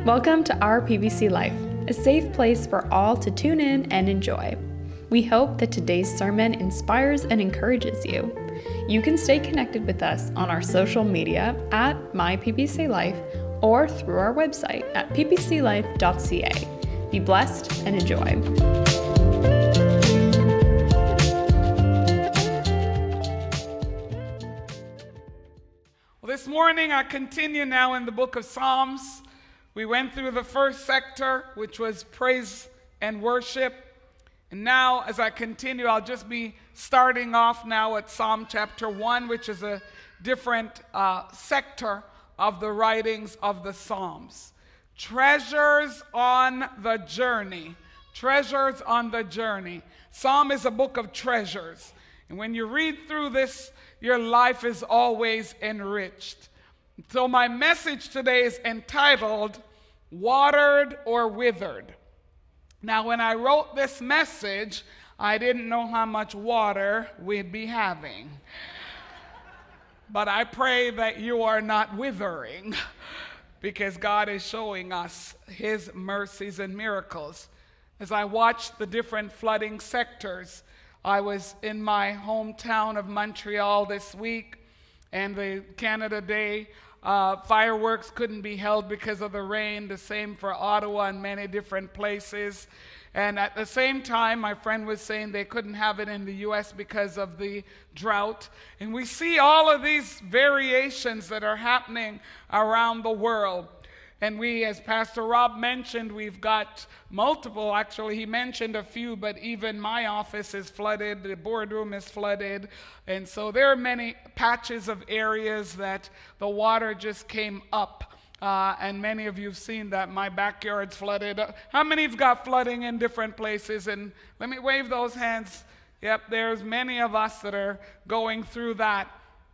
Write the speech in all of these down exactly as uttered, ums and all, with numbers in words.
Welcome to our P B C Life, a safe place for all to tune in and enjoy. We hope that today's sermon inspires and encourages you. You can stay connected with us on our social media at My P B C Life or through our website at p b c life dot c a. Be blessed and enjoy. Well, this morning I continue now in the book of Psalms. We went through the first sector, which was praise and worship. And now, as I continue, I'll just be starting off now at Psalm chapter one, which is a different uh, sector of the writings of the Psalms. Treasures on the journey. Treasures on the journey. Psalm is a book of treasures. And when you read through this, your life is always enriched. So my message today is entitled, Watered or Withered. Now, when I wrote this message, I didn't know how much water we'd be having. But I pray that you are not withering, because God is showing us His mercies and miracles. As I watched the different flooding sectors, I was in my hometown of Montreal this week, and the Canada Day uh, fireworks couldn't be held because of the rain. The same for Ottawa and many different places. And at the same time, my friend was saying they couldn't have it in the U S because of the drought. And we see all of these variations that are happening around the world. And we, as Pastor Rob mentioned, we've got multiple, actually he mentioned a few, but even my office is flooded, the boardroom is flooded. And so there are many patches of areas that the water just came up. Uh, and many of you have seen that my backyard's flooded. How many have got flooding in different places? And let me wave those hands. Yep, there's many of us that are going through that.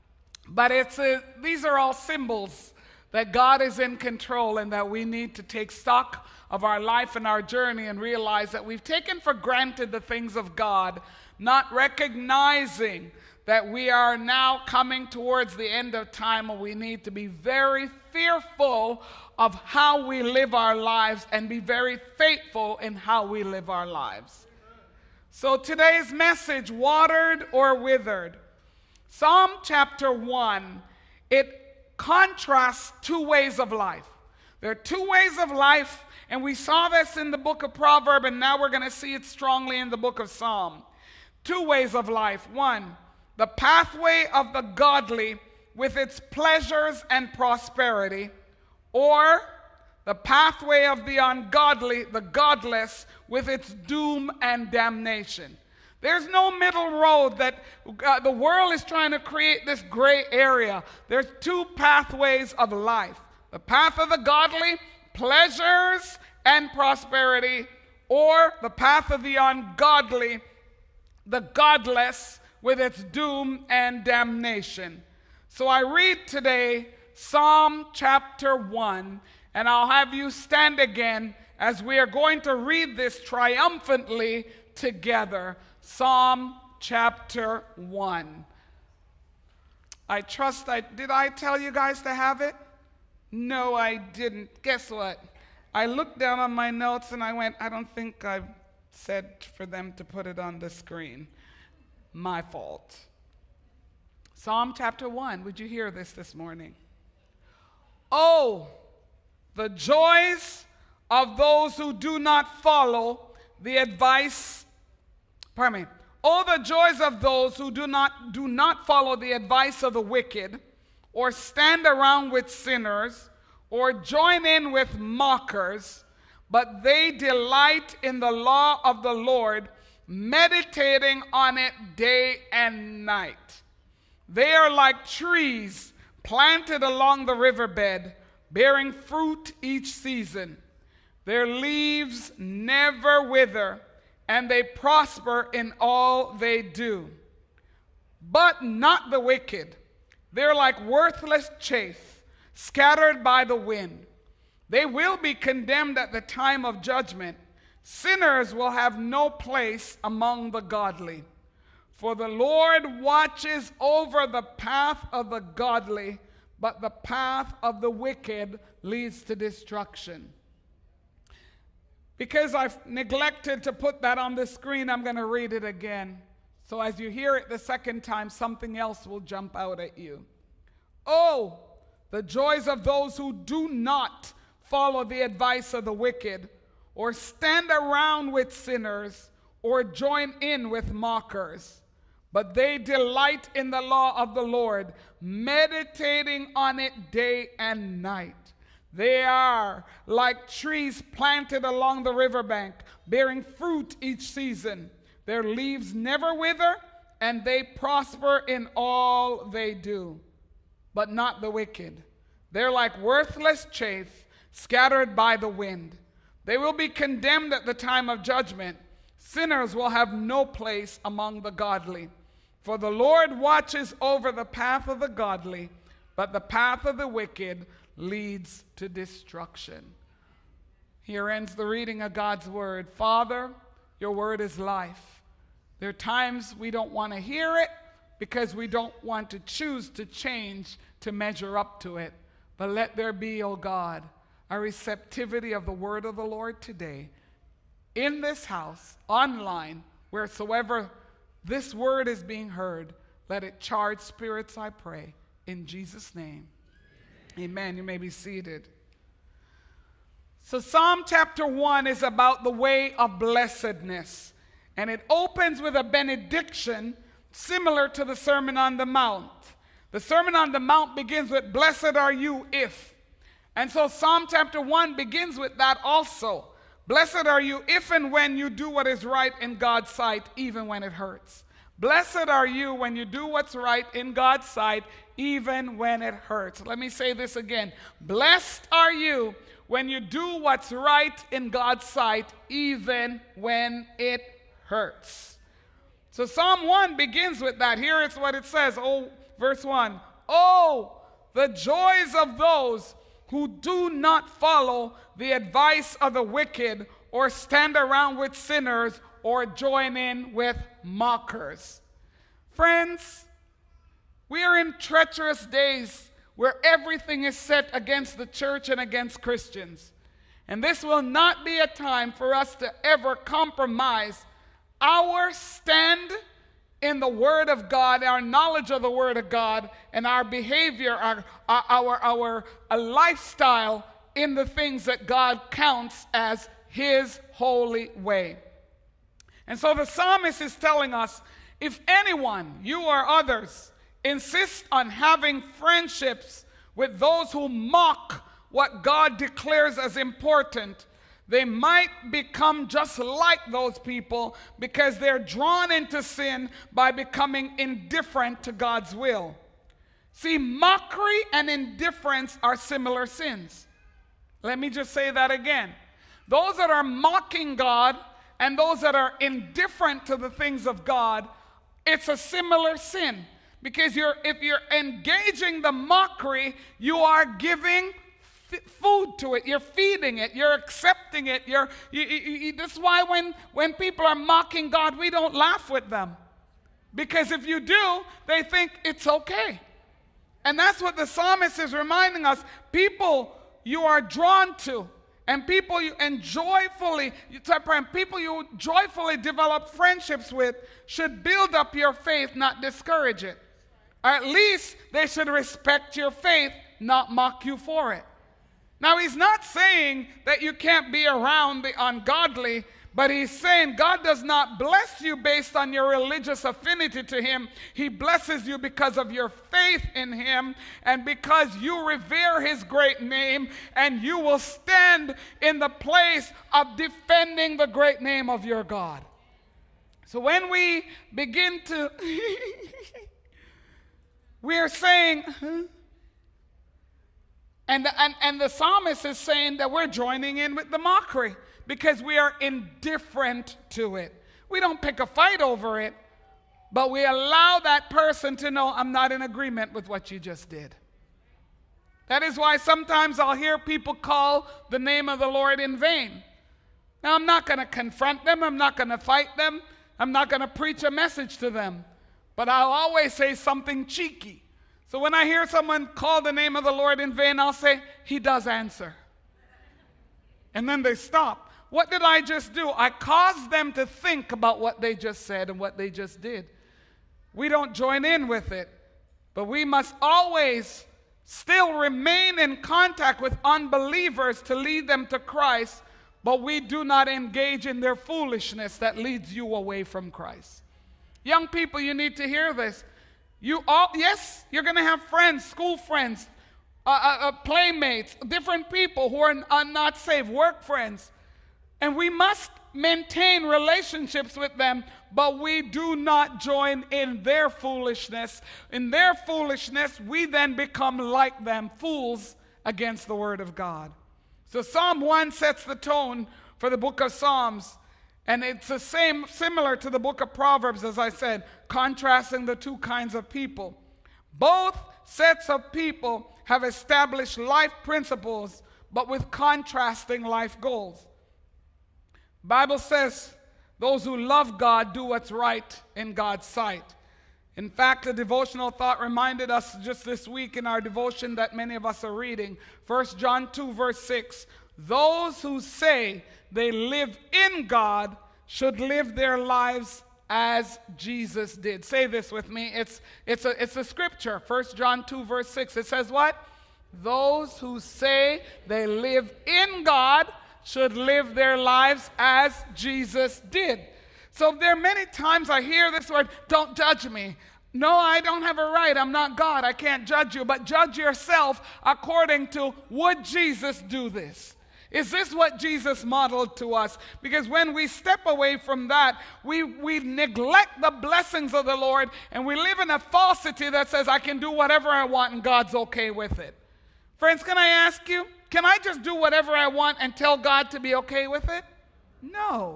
But it's a, these are all symbols that God is in control and that we need to take stock of our life and our journey and realize that we've taken for granted the things of God, not recognizing that we are now coming towards the end of time and we need to be very fearful of how we live our lives and be very faithful in how we live our lives. So today's message, watered or withered. Psalm chapter one, it contrasts two ways of life. There are two ways of life, and we saw this in the book of Proverbs, and now we're going to see it strongly in the book of Psalm. Two ways of life. One, the pathway of the godly with its pleasures and prosperity, or the pathway of the ungodly, the godless, with its doom and damnation. There's no middle road that uh, the world is trying to create this gray area. There's two pathways of life. The path of the godly, pleasures and prosperity, or the path of the ungodly, the godless, with its doom and damnation. So I read today Psalm chapter one, and I'll have you stand again as we are going to read this triumphantly together. Psalm chapter one. I trust I, did I tell you guys to have it? No, I didn't. Guess what? I looked down on my notes and I went, I don't think I said for them to put it on the screen. My fault. Psalm chapter one. Would you hear this this morning? Oh, the joys of those who do not follow the advice Pardon me. Oh, the joys of those who do not do not follow the advice of the wicked, or stand around with sinners, or join in with mockers, but they delight in the law of the Lord, meditating on it day and night. They are like trees planted along the riverbed, bearing fruit each season. Their leaves never wither, and they prosper in all they do. But not the wicked. They're like worthless chaff, scattered by the wind. They will be condemned at the time of judgment. Sinners will have no place among the godly. For the Lord watches over the path of the godly, but the path of the wicked leads to destruction. Because I've neglected to put that on the screen, I'm going to read it again. So as you hear it the second time, something else will jump out at you. Oh, the joys of those who do not follow the advice of the wicked, or stand around with sinners, or join in with mockers. But they delight in the law of the Lord, meditating on it day and night. They are like trees planted along the riverbank, bearing fruit each season. Their leaves never wither, and they prosper in all they do. But not the wicked. They're like worthless chaff scattered by the wind. They will be condemned at the time of judgment. Sinners will have no place among the godly. For the Lord watches over the path of the godly, but the path of the wicked leads to destruction. Here ends the reading of God's word. Father, your word is life. There are times we don't want to hear it because we don't want to choose to change to measure up to it. But let there be, O God, a receptivity of the word of the Lord today in this house, online, wheresoever this word is being heard. Let it charge spirits, I pray, in Jesus' name. Amen. You may be seated. So Psalm chapter one is about the way of blessedness. And it opens with a benediction similar to the Sermon on the Mount. The Sermon on the Mount begins with, blessed are you if. And so Psalm chapter one begins with that also. Blessed are you if and when you do what is right in God's sight, even when it hurts. Blessed are you when you do what's right in God's sight, even when it hurts. Let me say this again. Blessed are you when you do what's right in God's sight, even when it hurts. So Psalm one begins with that. Here is what it says. Oh, verse one. Oh, the joys of those who do not follow the advice of the wicked, or stand around with sinners, or join in with mockers. Friends, we are in treacherous days where everything is set against the church and against Christians. And this will not be a time for us to ever compromise our stand in the Word of God, our knowledge of the Word of God, and our behavior, our, our, our, our, our lifestyle in the things that God counts as His holy way. And so the psalmist is telling us, if anyone, you or others, insist on having friendships with those who mock what God declares as important, they might become just like those people because they're drawn into sin by becoming indifferent to God's will. See, mockery and indifference are similar sins. Let me just say that again. Those that are mocking God and those that are indifferent to the things of God, it's a similar sin. Because you're, if you're engaging the mockery, you are giving f- food to it. You're feeding it. You're accepting it. You're, you, you, you, this is why when, when people are mocking God, we don't laugh with them. Because if you do, they think it's okay. And that's what the psalmist is reminding us. People you are drawn to, and people you and joyfully, and people you joyfully develop friendships with should build up your faith, not discourage it. Or at least they should respect your faith, not mock you for it. Now, he's not saying that you can't be around the ungodly, but he's saying God does not bless you based on your religious affinity to him. He blesses you because of your faith in him and because you revere his great name, and you will stand in the place of defending the great name of your God. So when we begin to, we are saying, huh? and, and, and the psalmist is saying that we're joining in with the mockery, because we are indifferent to it. We don't pick a fight over it, but we allow that person to know, I'm not in agreement with what you just did. That is why sometimes I'll hear people call the name of the Lord in vain. Now, I'm not going to confront them. I'm not going to fight them. I'm not going to preach a message to them. But I'll always say something cheeky. So when I hear someone call the name of the Lord in vain, I'll say, he does answer. And then they stop. what did I just do? I caused them to think about what they just said and what they just did. We don't join in with it, but we must always still remain in contact with unbelievers to lead them to Christ, but we do not engage in their foolishness that leads you away from Christ. Young people, you need to hear this. You all, yes, you're going to have friends, school friends, uh, uh, uh, playmates, different people who are, are not saved, work friends. And we must maintain relationships with them, but we do not join in their foolishness. In their foolishness, we then become like them, fools against the word of God. So Psalm one sets the tone for the book of Psalms. And it's the same, similar to the book of Proverbs, as I said, contrasting the two kinds of people. Both sets of people have established life principles, but with contrasting life goals. Bible says those who love God do what's right in God's sight. In fact, a devotional thought reminded us just this week in our devotion that many of us are reading. First John two, verse six. Those who say they live in God should live their lives as Jesus did. Say this with me. It's, it's, a, it's a scripture. First John two, verse six. It says what? Those who say they live in God should live their lives as Jesus did. So there are many times I hear this word, don't judge me. No, I don't have a right. I'm not God. I can't judge you. But judge yourself according to, would Jesus do this? Is this what Jesus modeled to us? Because when we step away from that, we, we neglect the blessings of the Lord, and we live in a falsity that says, I can do whatever I want and God's okay with it. Friends, can I ask you, can I just do whatever I want and tell God to be okay with it? No.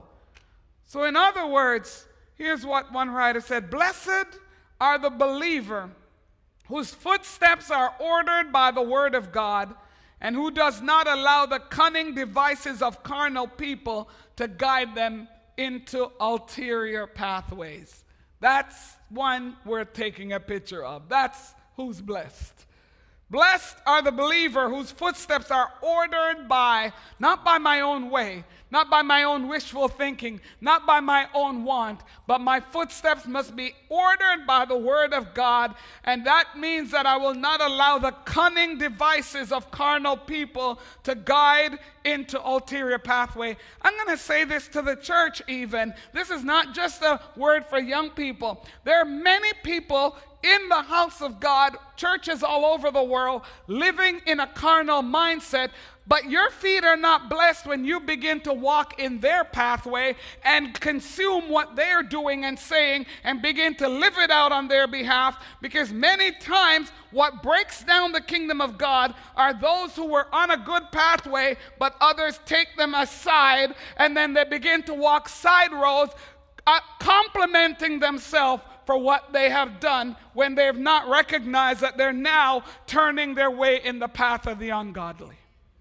So in other words, here's what one writer said, blessed are the believer whose footsteps are ordered by the word of God, and who does not allow the cunning devices of carnal people to guide them into ulterior pathways. That's one we're taking a picture of. That's who's blessed. Blessed are the believer whose footsteps are ordered by, not by my own way, not by my own wishful thinking, not by my own want, but my footsteps must be ordered by the word of God. And that means that I will not allow the cunning devices of carnal people to guide into ulterior pathway. I'm going to say this to the church even. This is not just a word for young people. There are many people in the house of God, churches all over the world, living in a carnal mindset, but your feet are not blessed when you begin to walk in their pathway and consume what they're doing and saying and begin to live it out on their behalf, because many times what breaks down the kingdom of God are those who were on a good pathway, but others take them aside, and then they begin to walk side roads, uh, complimenting themselves for what they have done when they have not recognized that they're now turning their way in the path of the ungodly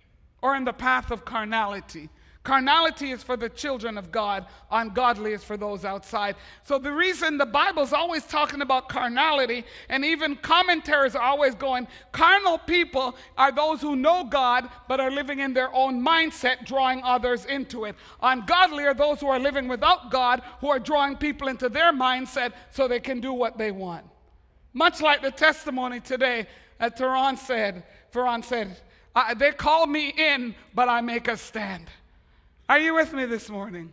or in the path of carnality. Carnality is for the children of God. Ungodly is for those outside. So the reason the Bible's always talking about carnality, and even commentaries are always going, carnal people are those who know God but are living in their own mindset, drawing others into it. Ungodly are those who are living without God, who are drawing people into their mindset so they can do what they want. Much like the testimony today that Tehran said, Tehran said, they call me in, but I make a stand. Are you with me this morning?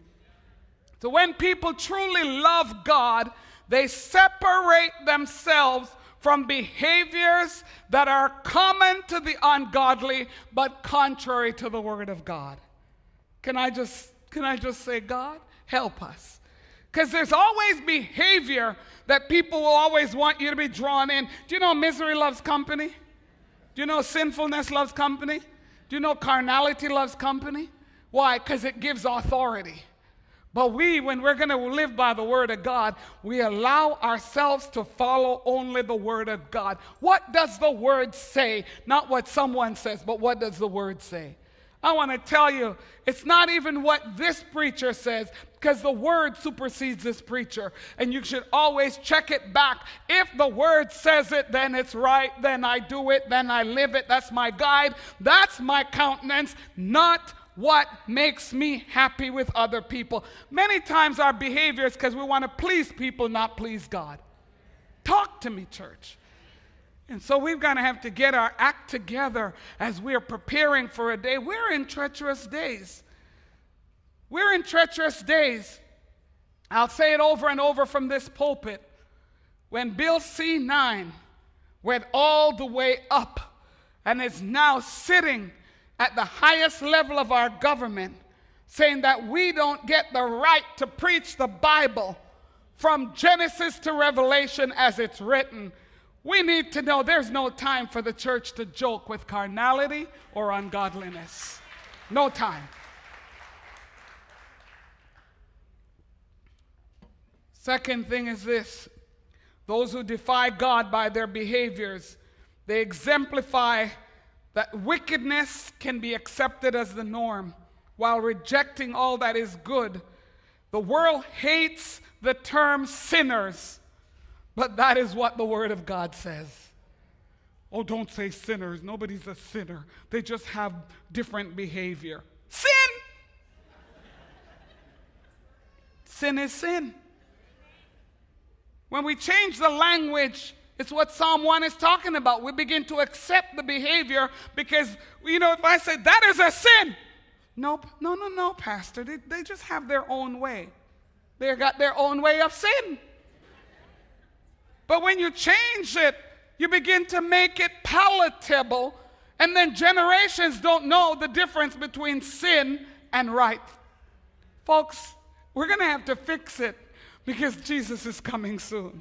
So when people truly love God, they separate themselves from behaviors that are common to the ungodly, but contrary to the word of God. Can I just, can I just say, God, help us? Because there's always behavior that people will always want you to be drawn in. Do you know misery loves company? Do you know sinfulness loves company? Do you know carnality loves company? Why? Because it gives authority. But we, when we're going to live by the word of God, we allow ourselves to follow only the word of God. What does the word say? Not what someone says, but what does the word say? I want to tell you, it's not even what this preacher says, because the word supersedes this preacher. And you should always check it back. If the word says it, then it's right. Then I do it. Then I live it. That's my guide. That's my countenance, not what makes me happy with other people. Many times our behavior is because we want to please people, not please God. Talk to me, church. And so we're going to have to get our act together as we're preparing for a day. We're in treacherous days. We're in treacherous days. I'll say it over and over from this pulpit. When Bill C nine went all the way up and is now sitting at the highest level of our government, saying that we don't get the right to preach the Bible from Genesis to Revelation as it's written, we need to know there's no time for the church to joke with carnality or ungodliness. No time. Second thing is this. Those who defy God by their behaviors, they exemplify that wickedness can be accepted as the norm while rejecting all that is good. The world hates the term sinners, but that is what the Word of God says. Oh, don't say sinners. Nobody's a sinner. They just have different behavior. Sin! Sin is sin. When we change the language, it's what Psalm one is talking about. We begin to accept the behavior because, you know, if I say, that is a sin. Nope. No, no, no, Pastor. They, they just have their own way. They got their own way of sin. But when you change it, you begin to make it palatable, and then generations don't know the difference between sin and right. Folks, we're going to have to fix it because Jesus is coming soon.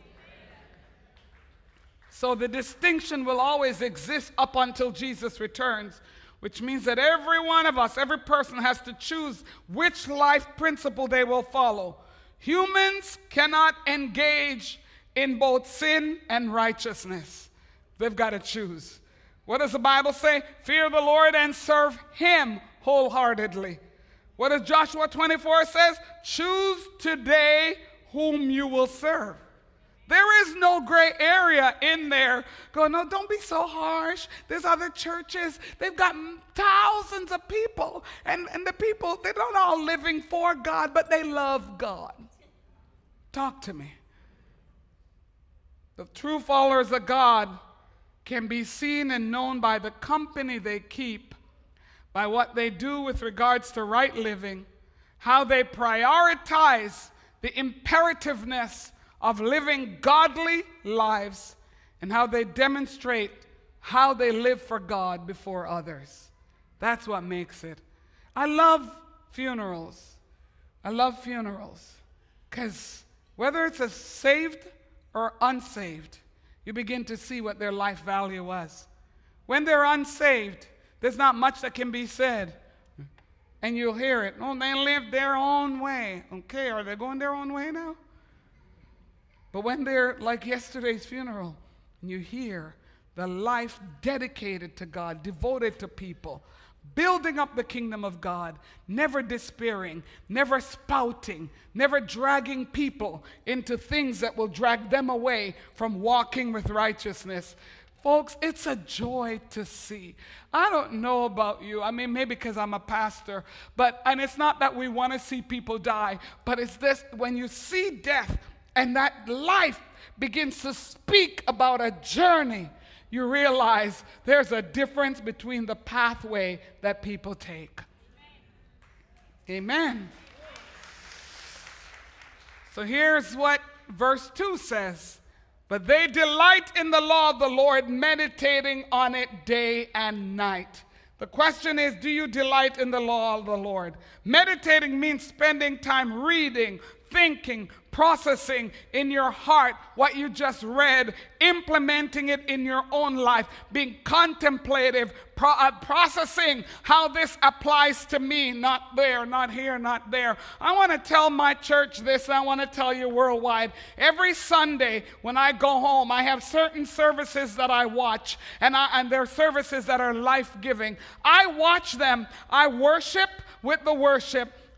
So the distinction will always exist up until Jesus returns, which means that every one of us, every person has to choose which life principle they will follow. Humans cannot engage in both sin and righteousness. They've got to choose. What does the Bible say? Fear the Lord and serve Him wholeheartedly. What does Joshua twenty-four says? Choose today whom you will serve. There is no gray area in there. Go, no, don't be so harsh. There's other churches. They've got thousands of people. And, and the people, they're not all living for God, but they love God. Talk to me. The true followers of God can be seen and known by the company they keep, by what they do with regards to right living, how they prioritize the imperativeness of living godly lives, and how they demonstrate how they live for God before others. That's what makes it. I love funerals. I love funerals because whether it's a saved or unsaved, you begin to see what their life value was. When they're unsaved, there's not much that can be said. And you'll hear it. Oh, they lived their own way. Okay, are they going their own way now? But when they're like yesterday's funeral, and you hear the life dedicated to God, devoted to people, building up the kingdom of God, never despairing, never spouting, never dragging people into things that will drag them away from walking with righteousness. Folks, it's a joy to see. I don't know about you. I mean, maybe because I'm a pastor, but, and it's not that we want to see people die, but it's this, when you see death and that life begins to speak about a journey, you realize there's a difference between the pathway that people take. Amen. So here's what verse two says. But they delight in the law of the Lord, meditating on it day and night. The question is, do you delight in the law of the Lord? Meditating means spending time reading, thinking, processing in your heart what you just read, implementing it in your own life, being contemplative, pro- uh, processing how this applies to me, not there, not here, not there. I want to tell my church this, and I want to tell you worldwide. Every Sunday when I go home, I have certain services that I watch, and, I, and they're services that are life-giving. I watch them. I worship with the worship.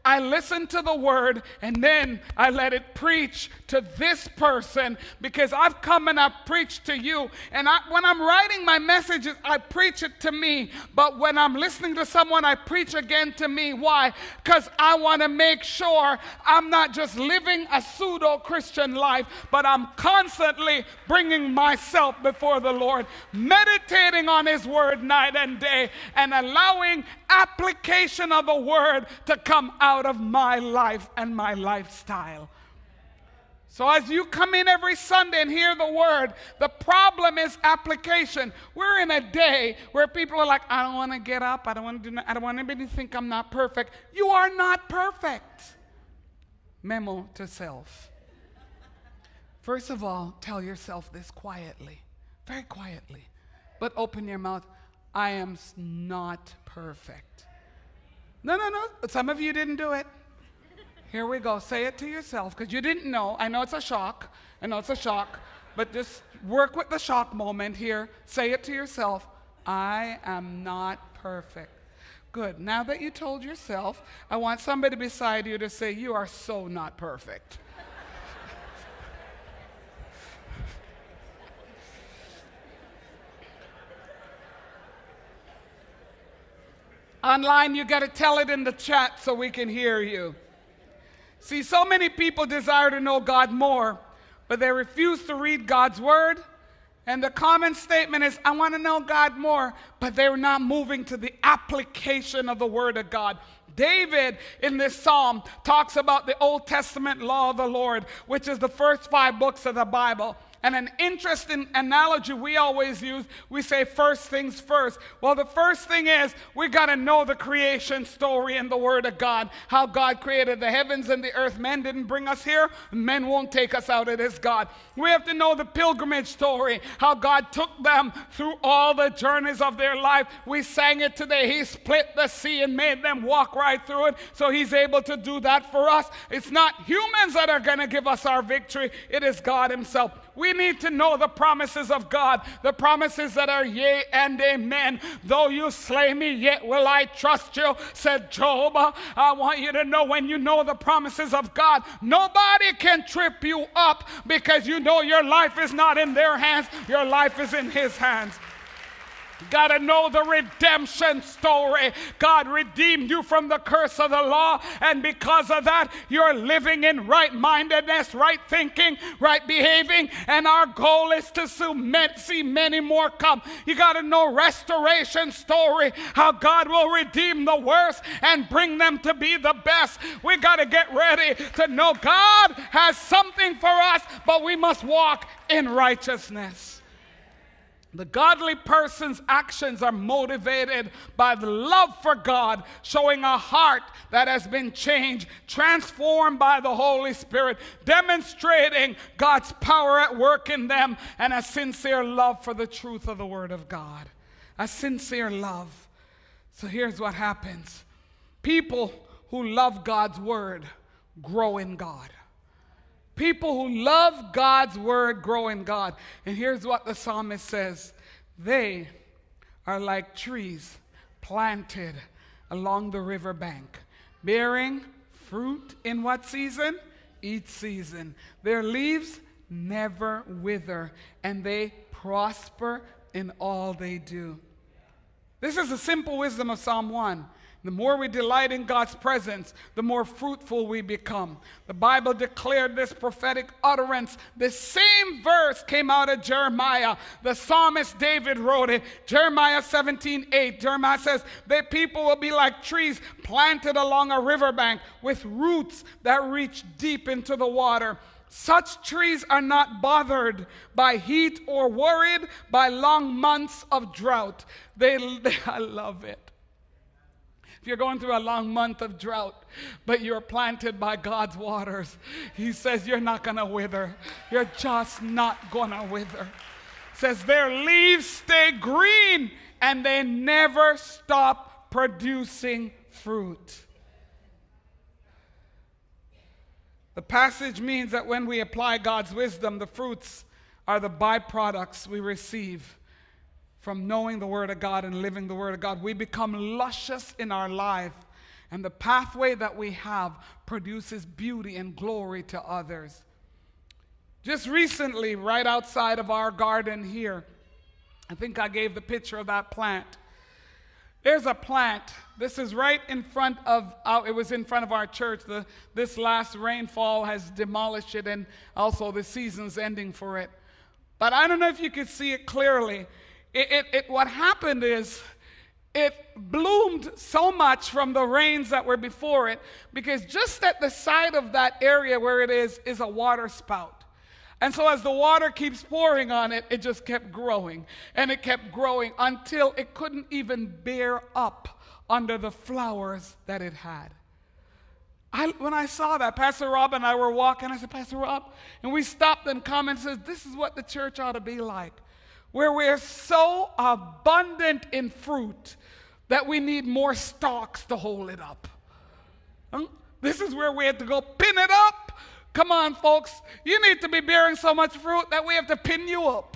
I listen to the word and then I let it preach to this person, because I've come and I've preached to you. And I, when I'm writing my messages, I preach it to me. But when I'm listening to someone, I preach again to me. Why? Because I want to make sure I'm not just living a pseudo-Christian life, but I'm constantly bringing myself before the Lord, meditating on his word night and day, and allowing application of the word to come out of my life and my lifestyle. So as you come in every Sunday and hear the word, the problem is application. We're in a day where people are like, I don't want to get up. I don't want to do. I don't want anybody to think I'm not perfect. You are not perfect. Memo to self. First of all, tell yourself this quietly, very quietly, but open your mouth. I am not perfect. No, no, no. Some of you didn't do it. Here we go. Say it to yourself, because you didn't know. I know it's a shock. I know it's a shock. But just work with the shock moment here. Say it to yourself. I am not perfect. Good. Now that you told yourself, I want somebody beside you to say, you are so not perfect. Online, you got to tell it in the chat so we can hear you. See, so many people desire to know God more, but they refuse to read God's word. And the common statement is, I want to know God more, but they're not moving to the application of the word of God. David in this psalm talks about the Old Testament law of the Lord, which is the first five books of the Bible. And an interesting analogy we always use, we say first things first. Well, the first thing is we got to know the creation story in the Word of God, how God created the heavens and the earth. Men didn't bring us here. Men won't take us out of this God. We have to know the pilgrimage story, how God took them through all the journeys of their life. We sang it today. He split the sea and made them walk right through it. So he's able to do that for us. It's not humans that are going to give us our victory. It is God himself. We need to know the promises of God, the promises that are yea and amen. Though you slay me, yet will I trust you, said Job. I want you to know, when you know the promises of God, nobody can trip you up, because you know your life is not in their hands, your life is in his hands. Got to know the redemption story. God redeemed you from the curse of the law, and because of that, you're living in right-mindedness, right thinking, right behaving, and our goal is to see many more come. You got to know restoration story, how God will redeem the worst and bring them to be the best. We got to get ready to know God has something for us, but we must walk in righteousness. The godly person's actions are motivated by the love for God, showing a heart that has been changed, transformed by the Holy Spirit, demonstrating God's power at work in them, and a sincere love for the truth of the Word of God. A sincere love. So here's what happens. People who love God's Word grow in God. People who love God's word grow in God. And here's what the psalmist says. They are like trees planted along the riverbank, bearing fruit in what season? Each season. Their leaves never wither, and they prosper in all they do. This is the simple wisdom of Psalm one. The more we delight in God's presence, the more fruitful we become. The Bible declared this prophetic utterance. The same verse came out of Jeremiah. The psalmist David wrote it. Jeremiah seventeen eight. Jeremiah says, "The people will be like trees planted along a riverbank with roots that reach deep into the water. Such trees are not bothered by heat or worried by long months of drought." They, they I love it. If you're going through a long month of drought, but you're planted by God's waters, he says you're not going to wither. You're just not going to wither. Says their leaves stay green and they never stop producing fruit. The passage means that when we apply God's wisdom, the fruits are the byproducts we receive from knowing the Word of God and living the Word of God. We become luscious in our life, And the pathway that we have produces beauty and glory to others. Just recently, right outside of our garden here, I think I gave the picture of that plant. There's a plant. This is right in front of, uh, it was in front of our church. The, this last rainfall has demolished it, and also the season's ending for it. But I don't know if you could see it clearly. It, it, it, what happened is it bloomed so much from the rains that were before it, because just at the side of that area where it is, is a water spout. And so as the water keeps pouring on it, it just kept growing, and it kept growing until it couldn't even bear up under the flowers that it had. I, when I saw that, Pastor Rob and I were walking. I said, Pastor Rob, and we stopped and commented, says, this is what the church ought to be like, where we're so abundant in fruit that we need more stalks to hold it up. Huh? This is where we have to go pin it up. Come on, folks. You need to be bearing so much fruit that we have to pin you up.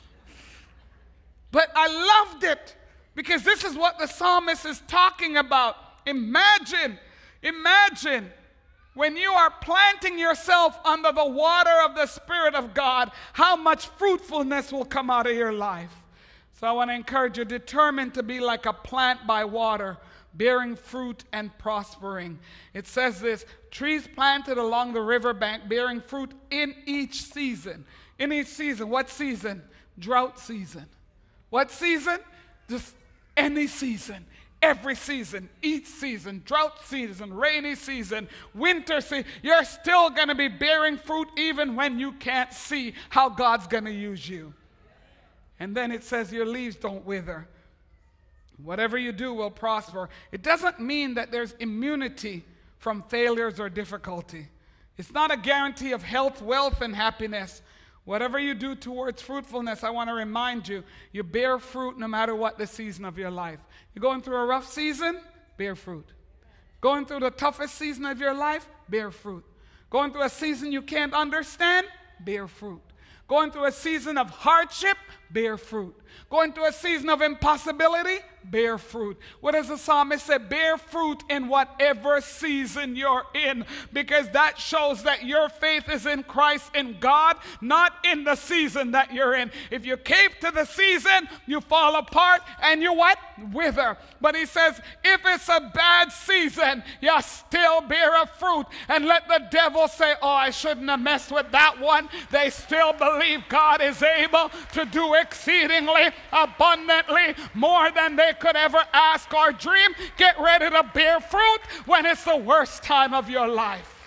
But I loved it because this is what the psalmist is talking about. Imagine, imagine when you are planting yourself under the water of the Spirit of God, how much fruitfulness will come out of your life. So I want to encourage you, determined to be like a plant by water, bearing fruit and prospering. It says this, trees planted along the riverbank, bearing fruit in each season. In each season. What season? Drought season. What season? Just any season. Every season. Each season. Drought season. Rainy season. Winter season. You're still going to be bearing fruit even when you can't see how God's going to use you. And then it says your leaves don't wither. Whatever you do will prosper. It doesn't mean that there's immunity from failures or difficulty. It's not a guarantee of health, wealth, and happiness. Whatever you do towards fruitfulness, I want to remind you, you bear fruit no matter what the season of your life. You're going through a rough season, bear fruit. Going through the toughest season of your life, bear fruit. Going through a season you can't understand, bear fruit. Going through a season of hardship, bear fruit. Going through a season of impossibility, bear fruit. What does the psalmist say? Bear fruit in whatever season you're in, because that shows that your faith is in Christ, in God, not in the season that you're in. If you cave to the season, you fall apart and you what? Wither. But he says, if it's a bad season, you still bear a fruit. And let the devil say, oh, I shouldn't have messed with that one. They still believe God is able to do exceedingly abundantly more than they could ever ask or dream. Get ready to bear fruit when it's the worst time of your life.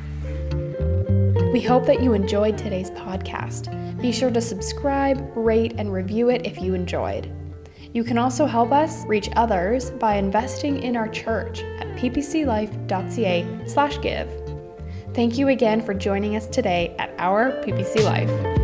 We hope that you enjoyed today's podcast. Be sure to subscribe, rate, and review it if you enjoyed. You can also help us reach others by investing in our church at p p c life dot c a slash give. Thank you again for joining us today at our P P C Life.